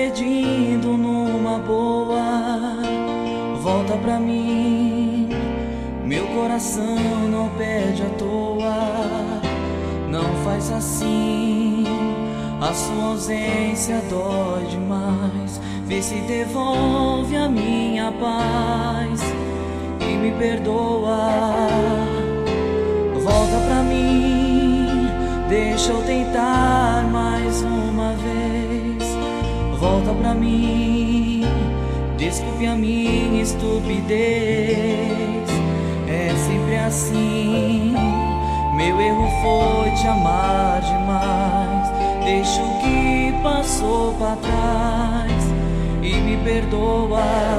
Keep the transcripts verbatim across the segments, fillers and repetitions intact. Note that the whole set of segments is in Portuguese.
pedindo numa boa, volta pra mim. Meu coração não pede à toa, não faz assim. A sua ausência dói demais. Vê se devolve a minha paz e me perdoa. Volta pra mim, deixa eu tentar mais uma vez. Volta pra mim, desculpe a minha estupidez. É sempre assim, meu erro foi te amar demais. Deixa o que passou pra trás e me perdoa.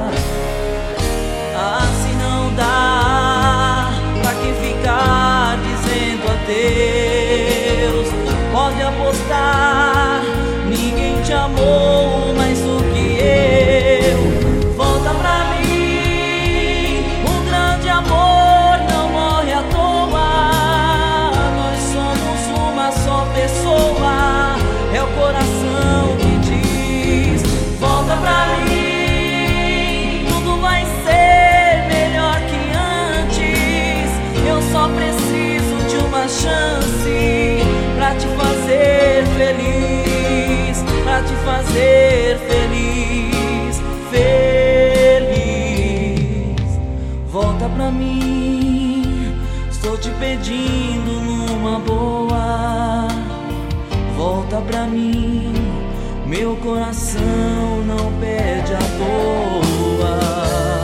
Assim não dá, pra que ficar dizendo adeus? Pode apostar, ninguém te amou mais do que eu. Volta pra mim, um grande amor não morre à toa. Nós somos uma só pessoa, é o coração que diz. Volta pra mim, tudo vai ser melhor que antes. Eu só preciso de uma chance pra te fazer feliz, pra te fazer feliz, feliz. Volta pra mim, estou te pedindo numa boa. Volta pra mim, meu coração não pede à toa.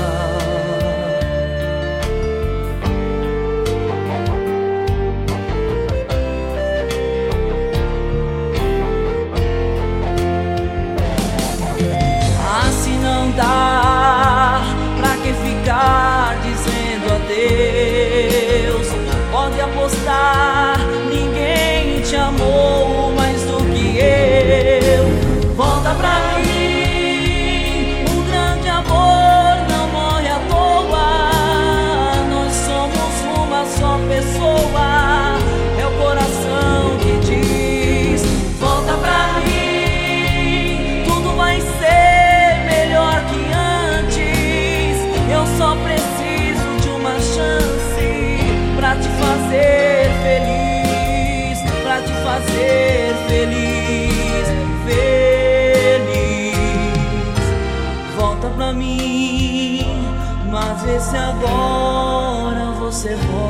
Assim não dá, pra que ficar dizendo adeus? Pode apostar, ninguém te amou mais do que eu. Volta pra mim, um grande amor não morre à toa. Nós somos uma só pessoa, é o coração que diz. Volta pra mim, tudo vai ser melhor que antes. Eu só preciso de uma chance pra te fazer feliz, pra te fazer feliz, feliz. Volta pra mim, mas vê se agora você volta.